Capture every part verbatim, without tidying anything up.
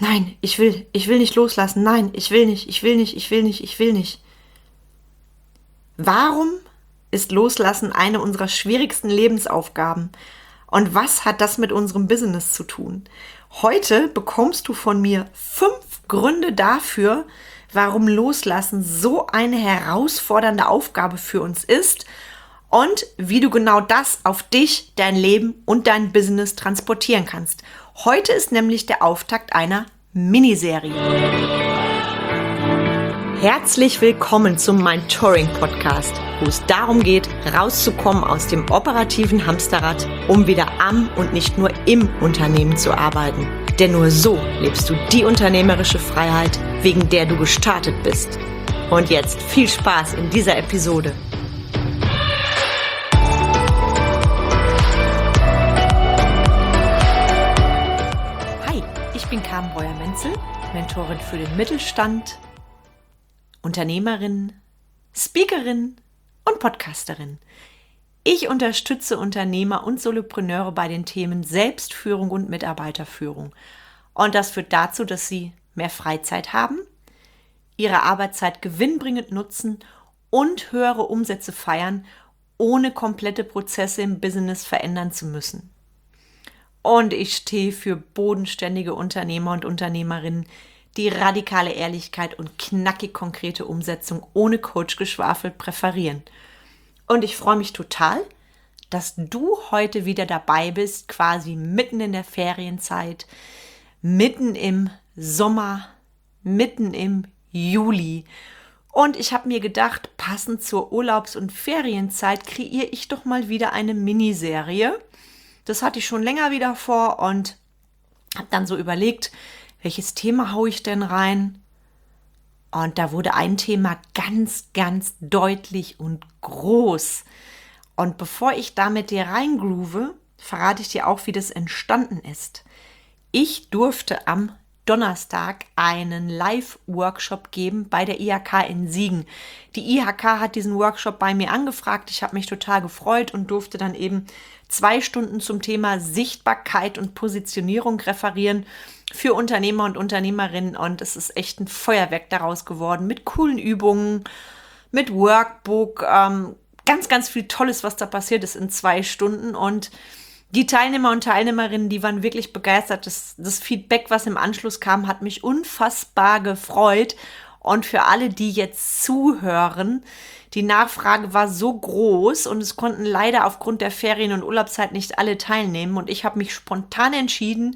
Nein, ich will, ich will nicht loslassen. Nein, ich will nicht, ich will nicht, ich will nicht, ich will nicht. Warum ist Loslassen eine unserer schwierigsten Lebensaufgaben? Und was hat das mit unserem Business zu tun? Heute bekommst du von mir fünf Gründe dafür, warum Loslassen so eine herausfordernde Aufgabe für uns ist und wie du genau das auf dich, dein Leben und dein Business transportieren kannst. Heute ist nämlich der Auftakt einer Miniserie. Herzlich willkommen zum Mentoring-Podcast, wo es darum geht, rauszukommen aus dem operativen Hamsterrad, um wieder am und nicht nur im Unternehmen zu arbeiten. Denn nur so lebst du die unternehmerische Freiheit, wegen der du gestartet bist. Und jetzt viel Spaß in dieser Episode. Hi, ich bin Carmen Breuer-Menzel, Mentorin für den Mittelstand, Unternehmerin, Speakerin und Podcasterin. Ich unterstütze Unternehmer und Solopreneure bei den Themen Selbstführung und Mitarbeiterführung. Und das führt dazu, dass sie mehr Freizeit haben, ihre Arbeitszeit gewinnbringend nutzen und höhere Umsätze feiern, ohne komplette Prozesse im Business verändern zu müssen. Und ich stehe für bodenständige Unternehmer und Unternehmerinnen, die radikale Ehrlichkeit und knackig konkrete Umsetzung ohne Coachgeschwafel präferieren. Und ich freue mich total, dass du heute wieder dabei bist, quasi mitten in der Ferienzeit, mitten im Sommer, mitten im Juli. Und ich habe mir gedacht, passend zur Urlaubs- und Ferienzeit kreiere ich doch mal wieder eine Miniserie. Das hatte ich schon länger wieder vor und habe dann so überlegt, welches Thema haue ich denn rein? Und da wurde ein Thema ganz, ganz deutlich und groß. Und bevor ich da mit dir reingroove, verrate ich dir auch, wie das entstanden ist. Ich durfte am Donnerstag einen Live-Workshop geben bei der I H K in Siegen. Die I H K hat diesen Workshop bei mir angefragt. Ich habe mich total gefreut und durfte dann eben zwei Stunden zum Thema Sichtbarkeit und Positionierung referieren für Unternehmer und Unternehmerinnen. Und es ist echt ein Feuerwerk daraus geworden mit coolen Übungen, mit Workbook, ähm, ganz, ganz viel Tolles, was da passiert ist in zwei Stunden. Und die Teilnehmer und Teilnehmerinnen, die waren wirklich begeistert. Das, das Feedback, was im Anschluss kam, hat mich unfassbar gefreut. Und für alle, die jetzt zuhören, die Nachfrage war so groß und es konnten leider aufgrund der Ferien- und Urlaubszeit nicht alle teilnehmen. Und ich habe mich spontan entschieden,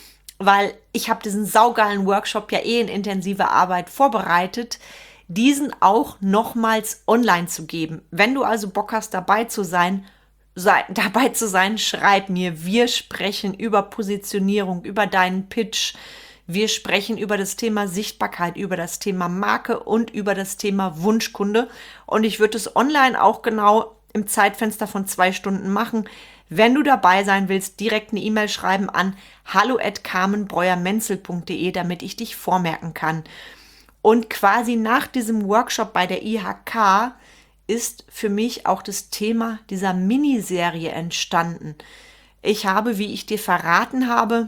weil ich habe diesen saugeilen Workshop ja eh in intensiver Arbeit vorbereitet, diesen auch nochmals online zu geben. Wenn du also Bock hast, dabei zu sein, sei, dabei zu sein, schreib mir. Wir sprechen über Positionierung, über deinen Pitch. Wir sprechen über das Thema Sichtbarkeit, über das Thema Marke und über das Thema Wunschkunde. Und ich würde es online auch genau im Zeitfenster von zwei Stunden machen. Wenn du dabei sein willst, direkt eine E-Mail schreiben an hallo at carmenbreuermenzel punkt de, damit ich dich vormerken kann. Und quasi nach diesem Workshop bei der I H K ist für mich auch das Thema dieser Miniserie entstanden. Ich habe, wie ich dir verraten habe,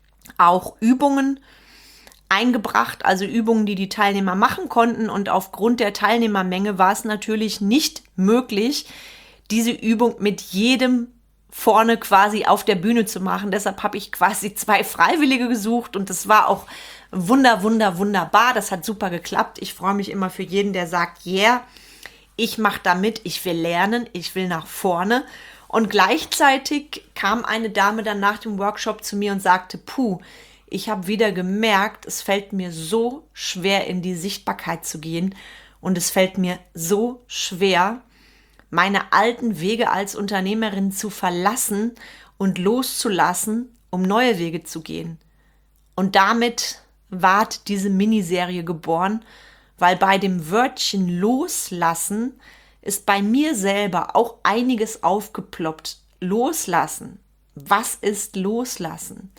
auch Übungen eingebracht, also Übungen, die die Teilnehmer machen konnten. Und aufgrund der Teilnehmermenge war es natürlich nicht möglich, diese Übung mit jedem vorne quasi auf der Bühne zu machen. Deshalb habe ich quasi zwei Freiwillige gesucht und das war auch wunder, wunder, wunderbar. Das hat super geklappt. Ich freue mich immer für jeden, der sagt, yeah, ich mache da mit, ich will lernen, ich will nach vorne. Und gleichzeitig kam eine Dame dann nach dem Workshop zu mir und sagte, puh, ich habe wieder gemerkt, es fällt mir so schwer, in die Sichtbarkeit zu gehen und es fällt mir so schwer, meine alten Wege als Unternehmerin zu verlassen und loszulassen, um neue Wege zu gehen. Und damit ward diese Miniserie geboren, weil bei dem Wörtchen loslassen ist bei mir selber auch einiges aufgeploppt. Loslassen. Was ist loslassen?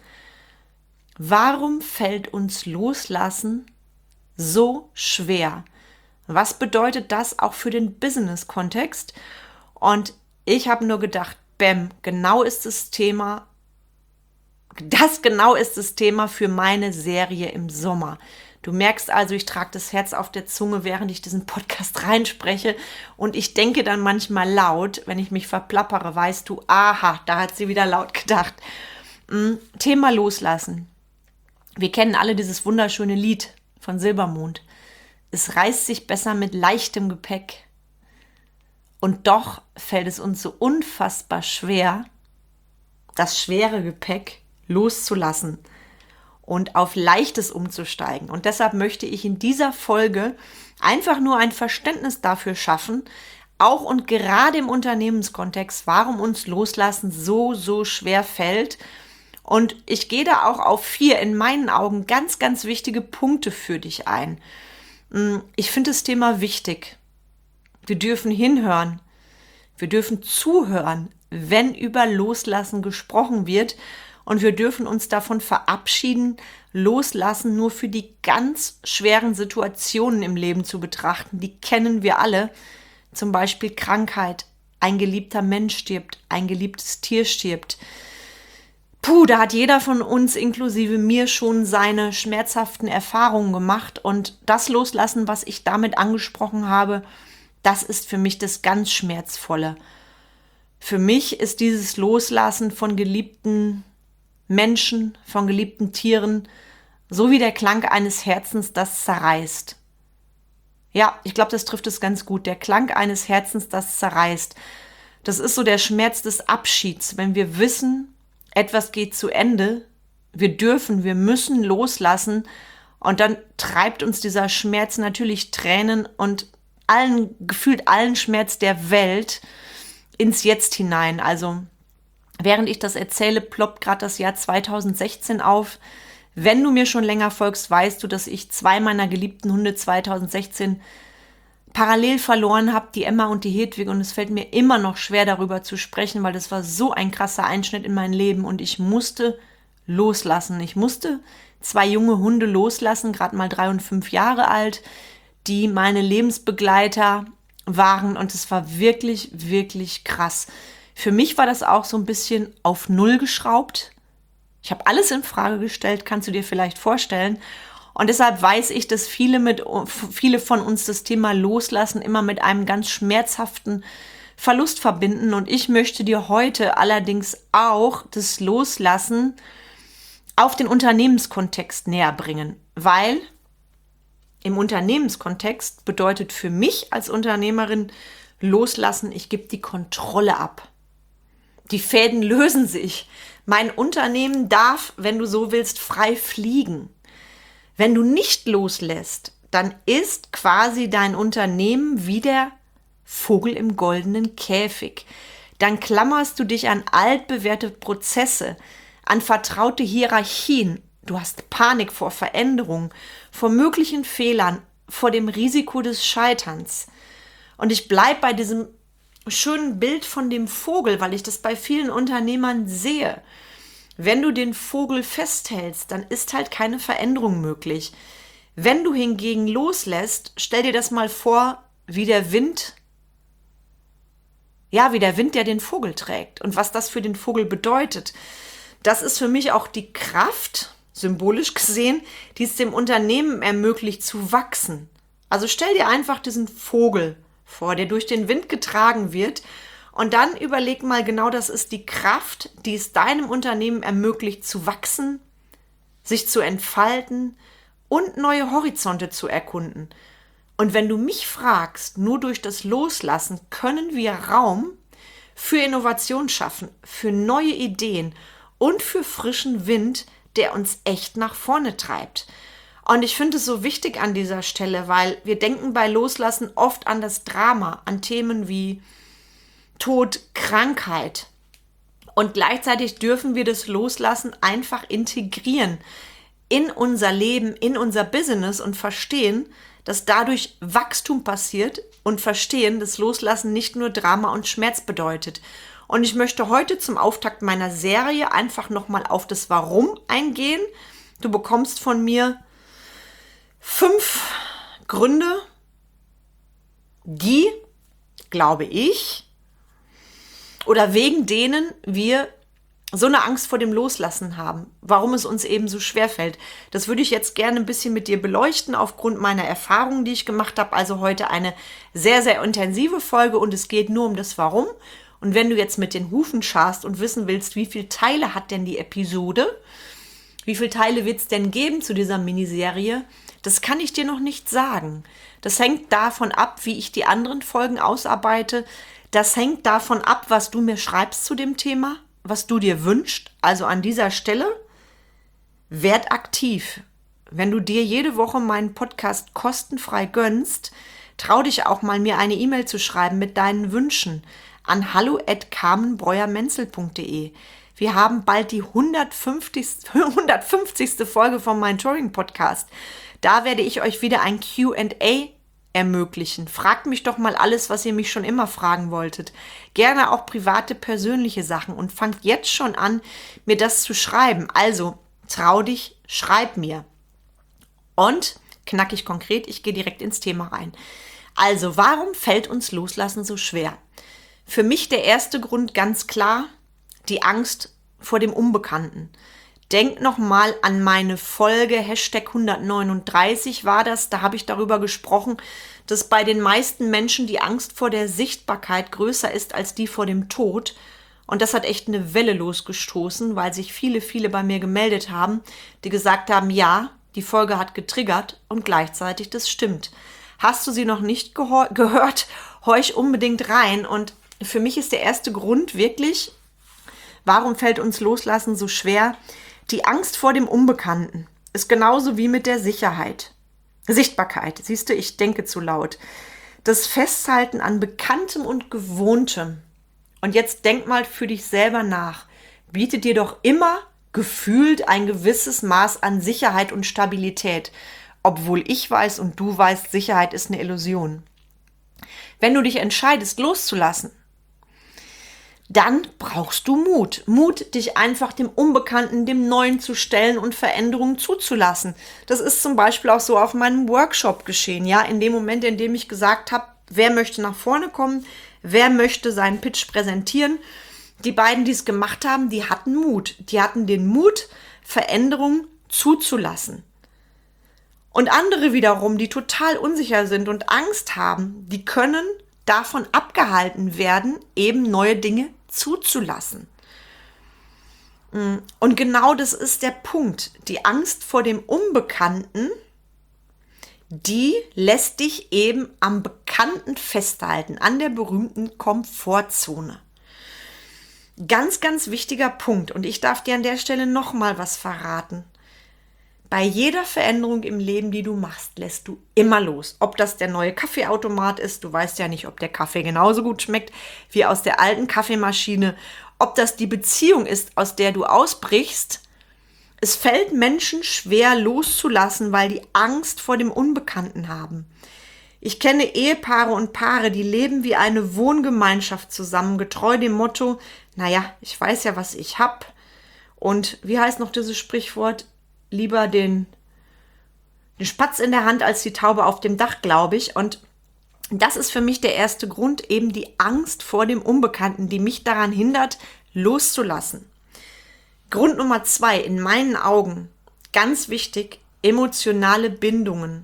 Warum fällt uns loslassen so schwer? Was bedeutet das auch für den Business-Kontext? Und ich habe nur gedacht, bäm, genau ist das Thema, das genau ist das Thema für meine Serie im Sommer. Du merkst also, ich trage das Herz auf der Zunge, während ich diesen Podcast reinspreche. Und ich denke dann manchmal laut, wenn ich mich verplappere, weißt du, aha, da hat sie wieder laut gedacht. Mhm. Thema Loslassen. Wir kennen alle dieses wunderschöne Lied von Silbermond. Es reißt sich besser mit leichtem Gepäck. Und doch fällt es uns so unfassbar schwer, das schwere Gepäck loszulassen und auf Leichtes umzusteigen. Und deshalb möchte ich in dieser Folge einfach nur ein Verständnis dafür schaffen, auch und gerade im Unternehmenskontext, warum uns Loslassen so, so schwer fällt. Und ich gehe da auch auf vier in meinen Augen ganz, ganz wichtige Punkte für dich ein. Ich finde das Thema wichtig. Wir dürfen hinhören. Wir dürfen zuhören, wenn über Loslassen gesprochen wird. Und wir dürfen uns davon verabschieden, Loslassen nur für die ganz schweren Situationen im Leben zu betrachten. Die kennen wir alle. Zum Beispiel Krankheit, ein geliebter Mensch stirbt, ein geliebtes Tier stirbt. Puh, da hat jeder von uns, inklusive mir, schon seine schmerzhaften Erfahrungen gemacht. Und das Loslassen, was ich damit angesprochen habe, das ist für mich das ganz Schmerzvolle. Für mich ist dieses Loslassen von geliebten Menschen, von geliebten Tieren, so wie der Klang eines Herzens, das zerreißt. Ja, ich glaube, das trifft es ganz gut. Der Klang eines Herzens, das zerreißt. Das ist so der Schmerz des Abschieds, wenn wir wissen, etwas geht zu Ende, wir dürfen, wir müssen loslassen und dann treibt uns dieser Schmerz natürlich Tränen und allen, gefühlt allen Schmerz der Welt ins Jetzt hinein. Also während ich das erzähle, ploppt gerade das Jahr zweitausendsechzehn auf. Wenn du mir schon länger folgst, weißt du, dass ich zwei meiner geliebten Hunde zweitausendsechzehn parallel verloren habe, die Emma und die Hedwig. Und es fällt mir immer noch schwer, darüber zu sprechen, weil das war so ein krasser Einschnitt in mein Leben. Und ich musste loslassen. Ich musste zwei junge Hunde loslassen, gerade mal drei und fünf Jahre alt, die meine Lebensbegleiter waren. Und es war wirklich, wirklich krass. Für mich war das auch so ein bisschen auf Null geschraubt. Ich habe alles in Frage gestellt, kannst du dir vielleicht vorstellen. Und deshalb weiß ich, dass viele, mit, viele von uns das Thema Loslassen immer mit einem ganz schmerzhaften Verlust verbinden. Und ich möchte dir heute allerdings auch das Loslassen auf den Unternehmenskontext näher bringen. Weil im Unternehmenskontext bedeutet für mich als Unternehmerin Loslassen, ich gebe die Kontrolle ab. Die Fäden lösen sich. Mein Unternehmen darf, wenn du so willst, frei fliegen. Wenn du nicht loslässt, dann ist quasi dein Unternehmen wie der Vogel im goldenen Käfig. Dann klammerst du dich an altbewährte Prozesse, an vertraute Hierarchien. Du hast Panik vor Veränderung, vor möglichen Fehlern, vor dem Risiko des Scheiterns. Und ich bleibe bei diesem schönen Bild von dem Vogel, weil ich das bei vielen Unternehmern sehe. Wenn du den Vogel festhältst, dann ist halt keine Veränderung möglich. Wenn du hingegen loslässt, stell dir das mal vor, wie der Wind, ja, wie der Wind, der den Vogel trägt und was das für den Vogel bedeutet. Das ist für mich auch die Kraft, symbolisch gesehen, die es dem Unternehmen ermöglicht zu wachsen. Also stell dir einfach diesen Vogel vor, der durch den Wind getragen wird. Und dann überleg mal genau, das ist die Kraft, die es deinem Unternehmen ermöglicht zu wachsen, sich zu entfalten und neue Horizonte zu erkunden. Und wenn du mich fragst, nur durch das Loslassen können wir Raum für Innovation schaffen, für neue Ideen und für frischen Wind, der uns echt nach vorne treibt. Und ich finde es so wichtig an dieser Stelle, weil wir denken bei Loslassen oft an das Drama, an Themen wie Tod, Krankheit. Und gleichzeitig dürfen wir das Loslassen einfach integrieren in unser Leben, in unser Business und verstehen, dass dadurch Wachstum passiert und verstehen, dass Loslassen nicht nur Drama und Schmerz bedeutet. Und ich möchte heute zum Auftakt meiner Serie einfach nochmal auf das Warum eingehen. Du bekommst von mir fünf Gründe, die, glaube ich, oder wegen denen wir so eine Angst vor dem Loslassen haben, warum es uns eben so schwer fällt. Das würde ich jetzt gerne ein bisschen mit dir beleuchten aufgrund meiner Erfahrungen, die ich gemacht habe. Also heute eine sehr, sehr intensive Folge und es geht nur um das Warum. Und wenn du jetzt mit den Hufen scharst und wissen willst, wie viele Teile hat denn die Episode, wie viele Teile wird es denn geben zu dieser Miniserie, das kann ich dir noch nicht sagen. Das hängt davon ab, wie ich die anderen Folgen ausarbeite. Das hängt davon ab, was du mir schreibst zu dem Thema, was du dir wünschst. Also an dieser Stelle, werd aktiv. Wenn du dir jede Woche meinen Podcast kostenfrei gönnst, trau dich auch mal, mir eine E-Mail zu schreiben mit deinen Wünschen an hallo at carmenbreuer-menzel punkt de. Wir haben bald die hundertfünfzigste Folge von meinem Touring-Podcast. Da werde ich euch wieder ein Q and A ermöglichen. Fragt mich doch mal alles, was ihr mich schon immer fragen wolltet. Gerne auch private, persönliche Sachen und fangt jetzt schon an, mir das zu schreiben. Also, trau dich, schreib mir. Und, knackig konkret, ich gehe direkt ins Thema rein. Also, warum fällt uns Loslassen so schwer? Für mich der erste Grund ganz klar, die Angst vor dem Unbekannten. Denk nochmal an meine Folge, Hashtag hundertneununddreißig war das, da habe ich darüber gesprochen, dass bei den meisten Menschen die Angst vor der Sichtbarkeit größer ist als die vor dem Tod. Und das hat echt eine Welle losgestoßen, weil sich viele, viele bei mir gemeldet haben, die gesagt haben, ja, die Folge hat getriggert und gleichzeitig, das stimmt. Hast du sie noch nicht gehor- gehört, horch unbedingt rein. Und für mich ist der erste Grund wirklich, warum fällt uns Loslassen so schwer? Die Angst vor dem Unbekannten ist genauso wie mit der Sicherheit. Sichtbarkeit, siehst du, ich denke zu laut. Das Festhalten an Bekanntem und Gewohntem. Und jetzt denk mal für dich selber nach. Bietet dir doch immer gefühlt ein gewisses Maß an Sicherheit und Stabilität. Obwohl ich weiß und du weißt, Sicherheit ist eine Illusion. Wenn du dich entscheidest, loszulassen, dann brauchst du Mut. Mut, dich einfach dem Unbekannten, dem Neuen zu stellen und Veränderungen zuzulassen. Das ist zum Beispiel auch so auf meinem Workshop geschehen. Ja, in dem Moment, in dem ich gesagt habe, wer möchte nach vorne kommen, wer möchte seinen Pitch präsentieren. Die beiden, die es gemacht haben, die hatten Mut. Die hatten den Mut, Veränderungen zuzulassen. Und andere wiederum, die total unsicher sind und Angst haben, die können davon abgehalten werden, eben neue Dinge zuzulassen. Und genau das ist der Punkt. Die Angst vor dem Unbekannten, die lässt dich eben am Bekannten festhalten, an der berühmten Komfortzone. Ganz, ganz wichtiger Punkt. Und ich darf dir an der Stelle nochmal was verraten. Bei jeder Veränderung im Leben, die du machst, lässt du immer los. Ob das der neue Kaffeeautomat ist, du weißt ja nicht, ob der Kaffee genauso gut schmeckt wie aus der alten Kaffeemaschine, ob das die Beziehung ist, aus der du ausbrichst. Es fällt Menschen schwer loszulassen, weil die Angst vor dem Unbekannten haben. Ich kenne Ehepaare und Paare, die leben wie eine Wohngemeinschaft zusammen, getreu dem Motto, naja, ich weiß ja, was ich hab. Und wie heißt noch dieses Sprichwort? Lieber den, den Spatz in der Hand als die Taube auf dem Dach, glaube ich. Und das ist für mich der erste Grund, eben die Angst vor dem Unbekannten, die mich daran hindert, loszulassen. Grund Nummer zwei, in meinen Augen, ganz wichtig, emotionale Bindungen.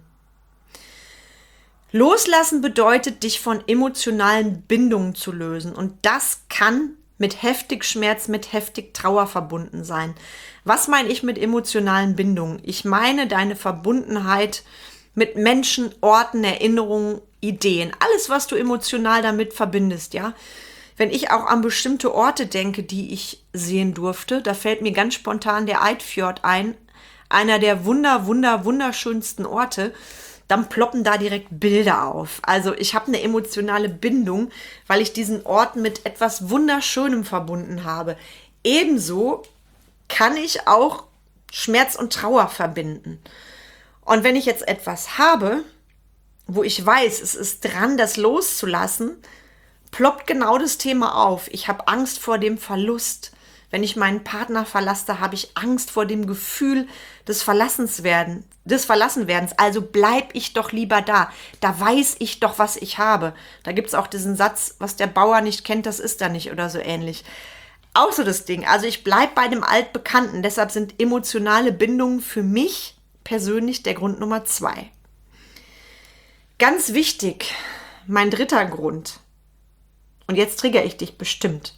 Loslassen bedeutet, dich von emotionalen Bindungen zu lösen. Und das kann mit heftig Schmerz, mit heftig Trauer verbunden sein. Was meine ich mit emotionalen Bindungen? Ich meine deine Verbundenheit mit Menschen, Orten, Erinnerungen, Ideen. Alles, was du emotional damit verbindest, ja. Wenn ich auch an bestimmte Orte denke, die ich sehen durfte, da fällt mir ganz spontan der Eidfjord ein, einer der wunder, wunder, wunderschönsten Orte, dann ploppen da direkt Bilder auf. Also ich habe eine emotionale Bindung, weil ich diesen Ort mit etwas Wunderschönem verbunden habe. Ebenso kann ich auch Schmerz und Trauer verbinden. Und wenn ich jetzt etwas habe, wo ich weiß, es ist dran, das loszulassen, ploppt genau das Thema auf. Ich habe Angst vor dem Verlust. Wenn ich meinen Partner verlasse, habe ich Angst vor dem Gefühl des Verlassenswerden, des Verlassenwerdens. Also bleib ich doch lieber da. Da weiß ich doch, was ich habe. Da gibt es auch diesen Satz, was der Bauer nicht kennt, das ist er nicht oder so ähnlich. auch so das Ding. Also ich bleibe bei dem Altbekannten. Deshalb sind emotionale Bindungen für mich persönlich der Grund Nummer zwei. Ganz wichtig, mein dritter Grund. Und jetzt triggere ich dich bestimmt.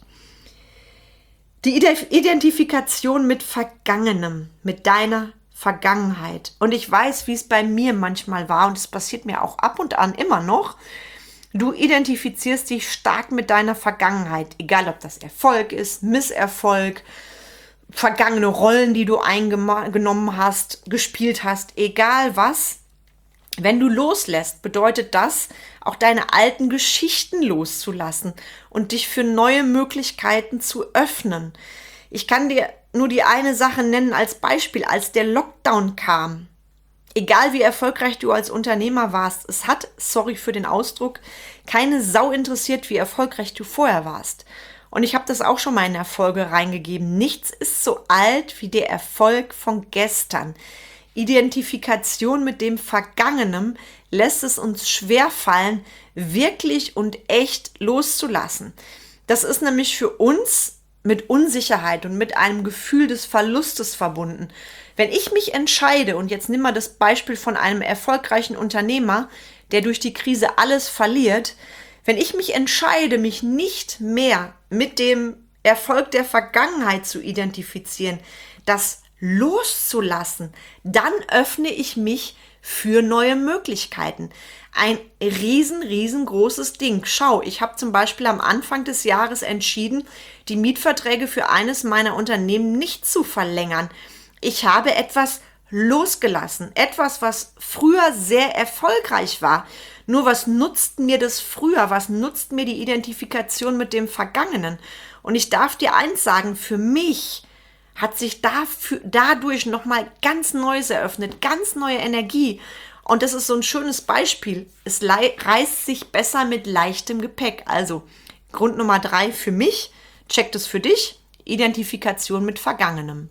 Die Identifikation mit Vergangenem, mit deiner Vergangenheit. Und ich weiß, wie es bei mir manchmal war und es passiert mir auch ab und an immer noch. Du identifizierst dich stark mit deiner Vergangenheit, egal ob das Erfolg ist, Misserfolg, vergangene Rollen, die du eingenommen hast, gespielt hast, egal was. Wenn du loslässt, bedeutet das, auch deine alten Geschichten loszulassen und dich für neue Möglichkeiten zu öffnen. Ich kann dir nur die eine Sache nennen als Beispiel, als der Lockdown kam. Egal wie erfolgreich du als Unternehmer warst, es hat, sorry für den Ausdruck, keine Sau interessiert, wie erfolgreich du vorher warst. Und ich habe das auch schon mal in der Folge reingegeben. Nichts ist so alt wie der Erfolg von gestern. Identifikation mit dem Vergangenen lässt es uns schwerfallen, wirklich und echt loszulassen. Das ist nämlich für uns mit Unsicherheit und mit einem Gefühl des Verlustes verbunden. Wenn ich mich entscheide, und jetzt nimm mal das Beispiel von einem erfolgreichen Unternehmer, der durch die Krise alles verliert, wenn ich mich entscheide, mich nicht mehr mit dem Erfolg der Vergangenheit zu identifizieren, das loszulassen, dann öffne ich mich für neue Möglichkeiten. Ein riesen, riesengroßes Ding. Schau, ich habe zum Beispiel am Anfang des Jahres entschieden, die Mietverträge für eines meiner Unternehmen nicht zu verlängern. Ich habe etwas losgelassen. Etwas, was früher sehr erfolgreich war. Nur was nutzt mir das früher? Was nutzt mir die Identifikation mit dem Vergangenen? Und ich darf dir eins sagen, für mich hat sich dafür, dadurch nochmal ganz Neues eröffnet, ganz neue Energie. Und das ist so ein schönes Beispiel. Es reißt sich besser mit leichtem Gepäck. Also Grund Nummer drei für mich, check das für dich, Identifikation mit Vergangenem.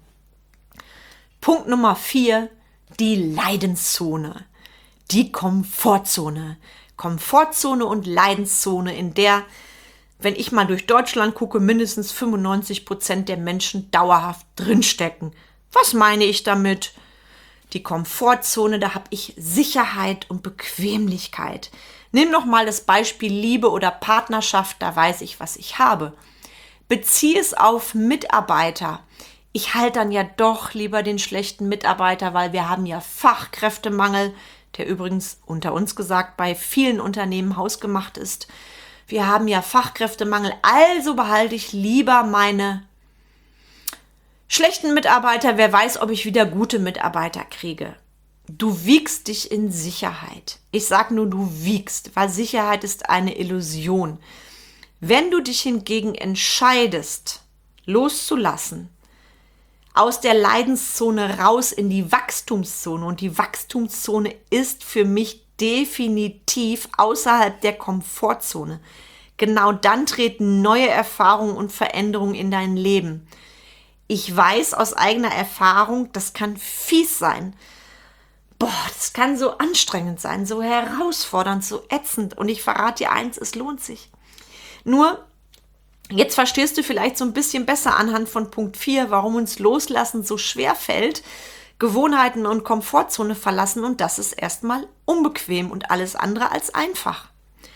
Punkt Nummer vier, die Leidenszone, die Komfortzone. Komfortzone und Leidenszone, in der, wenn ich mal durch Deutschland gucke, mindestens fünfundneunzig Prozent der Menschen dauerhaft drinstecken. Was meine ich damit? Die Komfortzone, da habe ich Sicherheit und Bequemlichkeit. Nimm noch mal das Beispiel Liebe oder Partnerschaft, da weiß ich, was ich habe. Beziehe es auf Mitarbeiter. Ich halte dann ja doch lieber den schlechten Mitarbeiter, weil wir haben ja Fachkräftemangel, der übrigens unter uns gesagt bei vielen Unternehmen hausgemacht ist. Wir haben ja Fachkräftemangel, also behalte ich lieber meine schlechten Mitarbeiter. Wer weiß, ob ich wieder gute Mitarbeiter kriege. Du wiegst dich in Sicherheit. Ich sage nur, du wiegst, weil Sicherheit ist eine Illusion. Wenn du dich hingegen entscheidest, loszulassen, aus der Leidenszone raus in die Wachstumszone, und die Wachstumszone ist für mich definitiv außerhalb der Komfortzone. Genau dann treten neue Erfahrungen und Veränderungen in dein Leben. Ich weiß aus eigener Erfahrung, das kann fies sein. Boah, das kann so anstrengend sein, so herausfordernd, so ätzend. Und ich verrate dir eins, es lohnt sich. Nur, jetzt verstehst du vielleicht so ein bisschen besser anhand von Punkt vier, warum uns Loslassen so schwer fällt, Gewohnheiten und Komfortzone verlassen, und das ist erstmal unbequem und alles andere als einfach.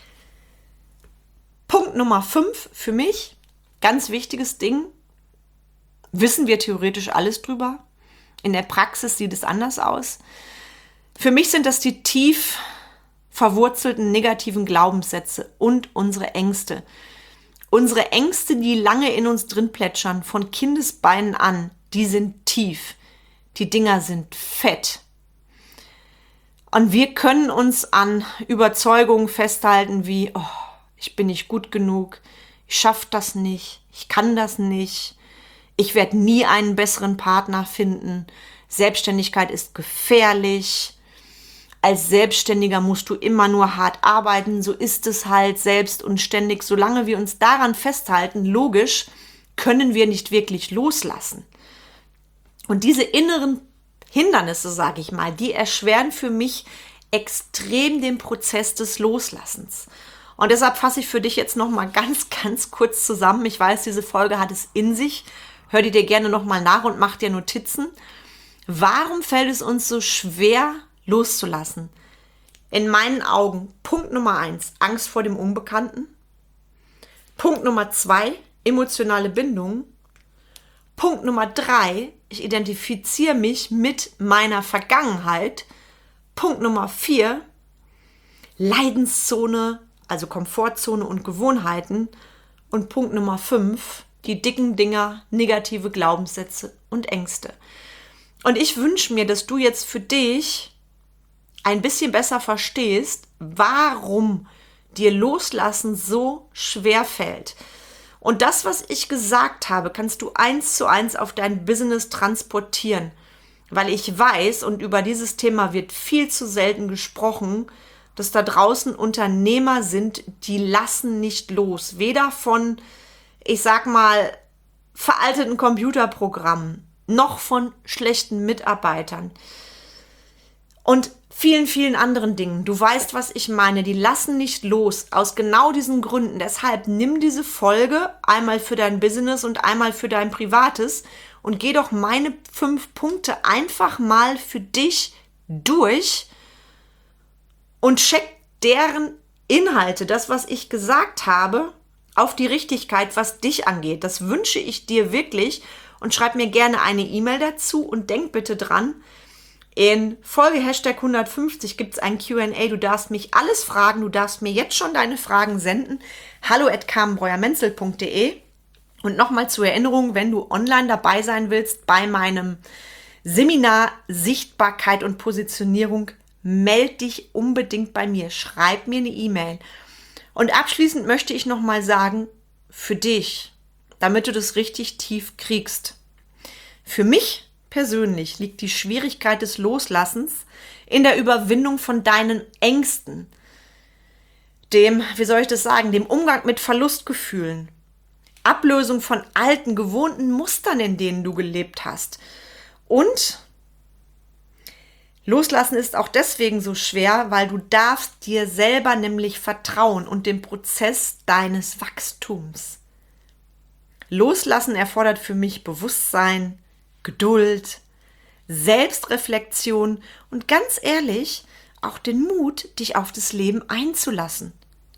Punkt Nummer fünf für mich, ganz wichtiges Ding, wissen wir theoretisch alles drüber. In der Praxis sieht es anders aus. Für mich sind das die tief verwurzelten negativen Glaubenssätze und unsere Ängste. Unsere Ängste, die lange in uns drin plätschern, von Kindesbeinen an, die sind tief. Die Dinger sind fett. Und wir können uns an Überzeugungen festhalten wie, oh, ich bin nicht gut genug, ich schaffe das nicht, ich kann das nicht, ich werde nie einen besseren Partner finden, Selbstständigkeit ist gefährlich, als Selbstständiger musst du immer nur hart arbeiten, so ist es halt selbst und ständig. Solange wir uns daran festhalten, logisch, können wir nicht wirklich loslassen. Und diese inneren Hindernisse, sage ich mal, die erschweren für mich extrem den Prozess des Loslassens. Und deshalb fasse ich für dich jetzt nochmal ganz, ganz kurz zusammen. Ich weiß, diese Folge hat es in sich. Hör die dir gerne nochmal nach und mach dir Notizen. Warum fällt es uns so schwer, loszulassen? In meinen Augen Punkt Nummer eins, Angst vor dem Unbekannten. Punkt Nummer zwei, emotionale Bindung. Punkt Nummer drei, ich identifiziere mich mit meiner Vergangenheit. Punkt Nummer vier, Leidenszone, also Komfortzone und Gewohnheiten. Und Punkt Nummer fünf, die dicken Dinger, negative Glaubenssätze und Ängste. Und ich wünsche mir, dass du jetzt für dich ein bisschen besser verstehst, warum dir Loslassen so schwer fällt. Und das, was ich gesagt habe, kannst du eins zu eins auf dein Business transportieren. Weil ich weiß, und über dieses Thema wird viel zu selten gesprochen, dass da draußen Unternehmer sind, die lassen nicht los. Weder von, ich sag mal, veralteten Computerprogrammen, noch von schlechten Mitarbeitern. Und vielen, vielen anderen Dingen. Du weißt, was ich meine. Die lassen nicht los. Aus genau diesen Gründen. Deshalb nimm diese Folge einmal für dein Business und einmal für dein Privates und geh doch meine fünf Punkte einfach mal für dich durch und check deren Inhalte, das, was ich gesagt habe, auf die Richtigkeit, was dich angeht. Das wünsche ich dir wirklich und schreib mir gerne eine E-Mail dazu und denk bitte dran, in Folge Hashtag hundertfünfzig gibt es ein Q and A. Du darfst mich alles fragen. Du darfst mir jetzt schon deine Fragen senden. hallo at carmen breuer menzel punkt de. Und nochmal zur Erinnerung, wenn du online dabei sein willst bei meinem Seminar Sichtbarkeit und Positionierung, melde dich unbedingt bei mir. Schreib mir eine E-Mail. Und abschließend möchte ich nochmal sagen, für dich, damit du das richtig tief kriegst. Für mich persönlich liegt die Schwierigkeit des Loslassens in der Überwindung von deinen Ängsten, dem, wie soll ich das sagen, dem Umgang mit Verlustgefühlen, Ablösung von alten, gewohnten Mustern, in denen du gelebt hast. Und Loslassen ist auch deswegen so schwer, weil du darfst dir selber nämlich vertrauen und dem Prozess deines Wachstums. Loslassen erfordert für mich Bewusstsein, Geduld, Selbstreflexion und ganz ehrlich, auch den Mut, dich auf das Leben einzulassen.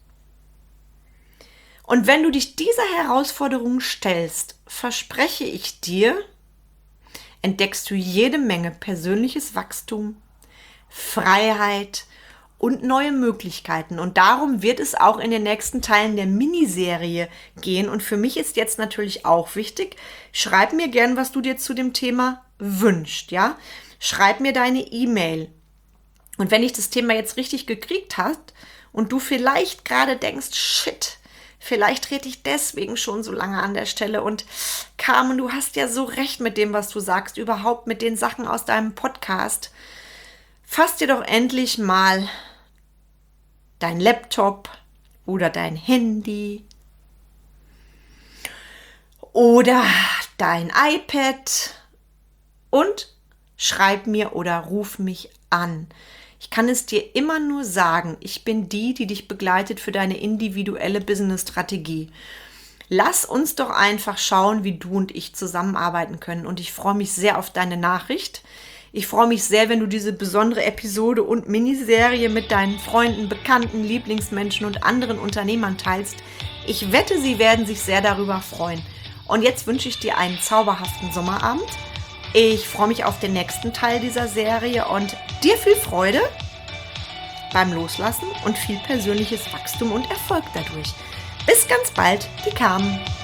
Und wenn du dich dieser Herausforderung stellst, verspreche ich dir, entdeckst du jede Menge persönliches Wachstum, Freiheit und neue Möglichkeiten. Und darum wird es auch in den nächsten Teilen der Miniserie gehen. Und für mich ist jetzt natürlich auch wichtig, schreib mir gern, was du dir zu dem Thema wünschst, ja? Schreib mir deine E-Mail. Und wenn dich das Thema jetzt richtig gekriegt hast und du vielleicht gerade denkst, shit, vielleicht trete ich deswegen schon so lange an der Stelle. Und Carmen, du hast ja so recht mit dem, was du sagst, überhaupt mit den Sachen aus deinem Podcast. Fass dir doch endlich mal dein Laptop oder dein Handy oder dein iPad und schreib mir oder ruf mich an. Ich kann es dir immer nur sagen, ich bin die, die dich begleitet für deine individuelle Business-Strategie. Lass uns doch einfach schauen, wie du und ich zusammenarbeiten können. Und ich freue mich sehr auf deine Nachricht. Ich freue mich sehr, wenn du diese besondere Episode und Miniserie mit deinen Freunden, Bekannten, Lieblingsmenschen und anderen Unternehmern teilst. Ich wette, sie werden sich sehr darüber freuen. Und jetzt wünsche ich dir einen zauberhaften Sommerabend. Ich freue mich auf den nächsten Teil dieser Serie und dir viel Freude beim Loslassen und viel persönliches Wachstum und Erfolg dadurch. Bis ganz bald, die Carmen.